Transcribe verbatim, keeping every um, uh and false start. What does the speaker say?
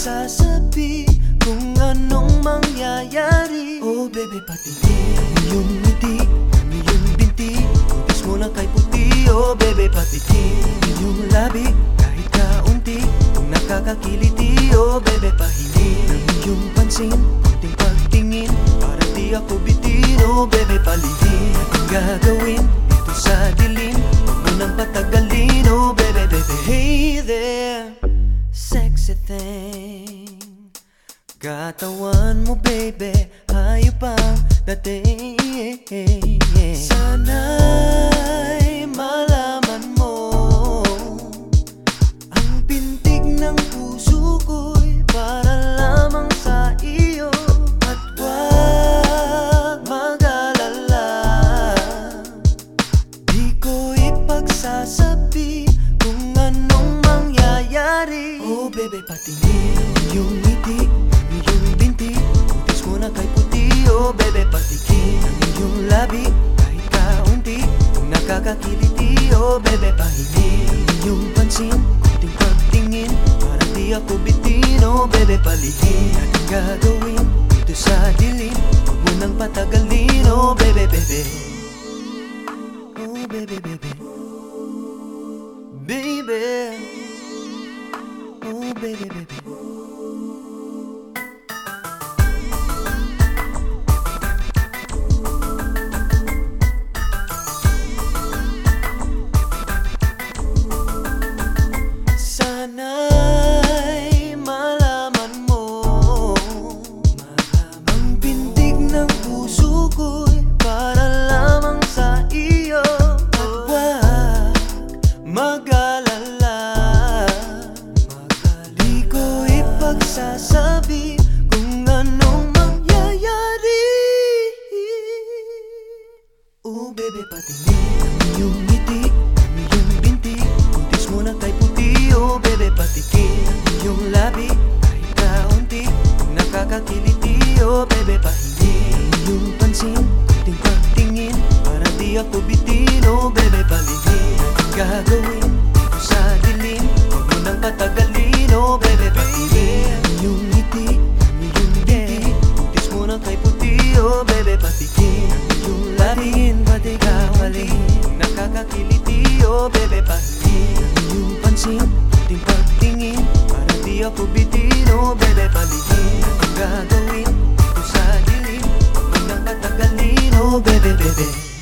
ipagsasabi kung anong mangyayari. Oh bebe, patingin ang iyong ngiti, ang iyong binti, kutis mo lang kay puti. Oh bebe, patingin ang iyong labi, kahit kaunti, kung nakakakiliti. Oh bebe, pahingin ang iyong pansin, kunting pagtingin, para di ako bitin. Oh bebe, palihim ang gagawin dito sa dilim, huwag mo nang patagalin. Oh bebe, bebe, hey there, sexy thing, katawan mo baby, hayop ang dating. Sana'y malaman mo, ang pintig ng puso ko'y para lamang sa iyo. At huwag mag-alala, di ko ipagsasabi kung anong mangyayari. Oh bebe, patingin ang iyong ngiti, ang iyong binti, kutis mo na kay puti. Oh bebe, patingin ang iyong labi, kahit kaunti, kung nakakakiliti. Oh bebe, pahingin ang iyong pansin, kunting pagtingin, para di ako bitin. Oh bebe, palihim ating gagawin dito sa dilim, huwag mo nang patagalin. Oh bebe, bebe, oh bebe, bebe, baby, oh baby, baby. Sana'y malaman mo, ang pintig ng puso ko'y para lamang sa iyo. At huwag mag-alala, di ko ipagsasabi kung anong mangyayari. Oh bebe, patingin ang iyong ngiti, ang iyong binti, kutis mo na kay puti. Oh bebe, patingin ang iyong labi, kahit kaunti, kung nakakakiliti. Oh bebe, pahingin ang iyong pansin, kunting pagtingin, para di ako bitin. Oh bebe, palihim ang gagawin dito sa dilim, huwag mo nang patagalin. Oh bebe, patingin ang iyong ngiti, ang iyong binti, kutis mo na kay puti. Oh bebe, patingin ang iyong labi, pati kawalin, kung nakakakiliti. Oh bebe, pahingin ang iyong pansin, kunting pagtingin, para di ako bitin. Oh bebe, palihim ang gagawin dito sa dilim, huwag mo nang patagalin. Oh bebe, bebe.